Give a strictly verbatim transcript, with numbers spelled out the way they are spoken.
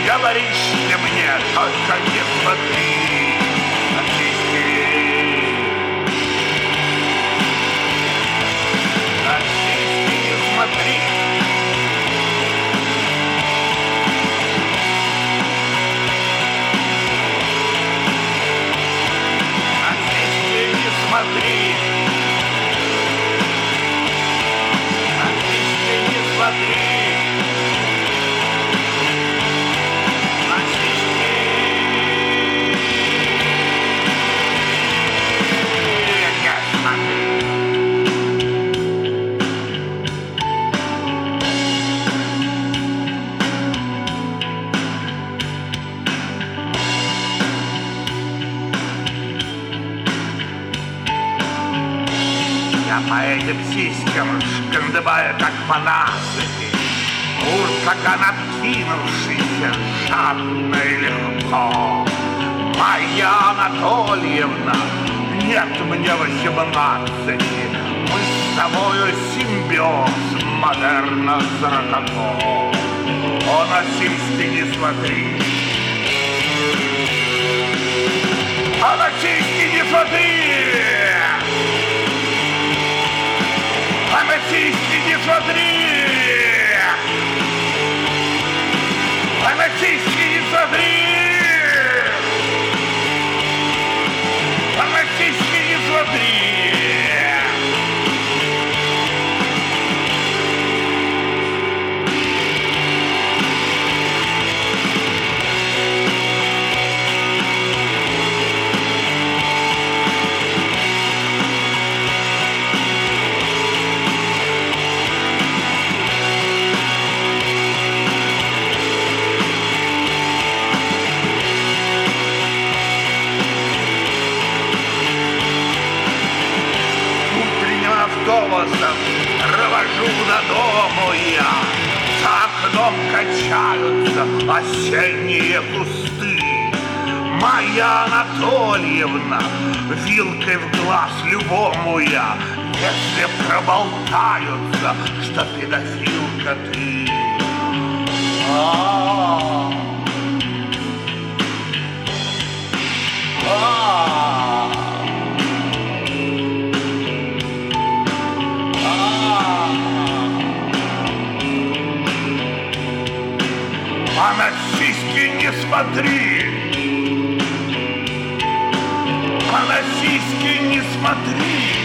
Говоришь ты мне, только не смотри на сиськи. На сиськи не смотри. На сиськи не смотри. На сиськи не смотри. По этим сиськам шкандыбая, как по насыпи, уртака надкинувшийся, жадно и легко. Моя Анатольевна, нет мне восемнадцати, мы с тобою симбиоз модерна с рококо. О, на сиськи не смотри, а на сиськи не смотри! А на сиськи не смотри! А на сиськи не смотри! А на сиськи не смотри! Автобусом провожу до дому я. За окном качаются осенние кусты. Моя Анатольевна, вилкой в глаз любому я, если проболтаются, что педофилка ты. А-а-а. А-а-а. А на сиськи не смотри! А на сиськи не смотри!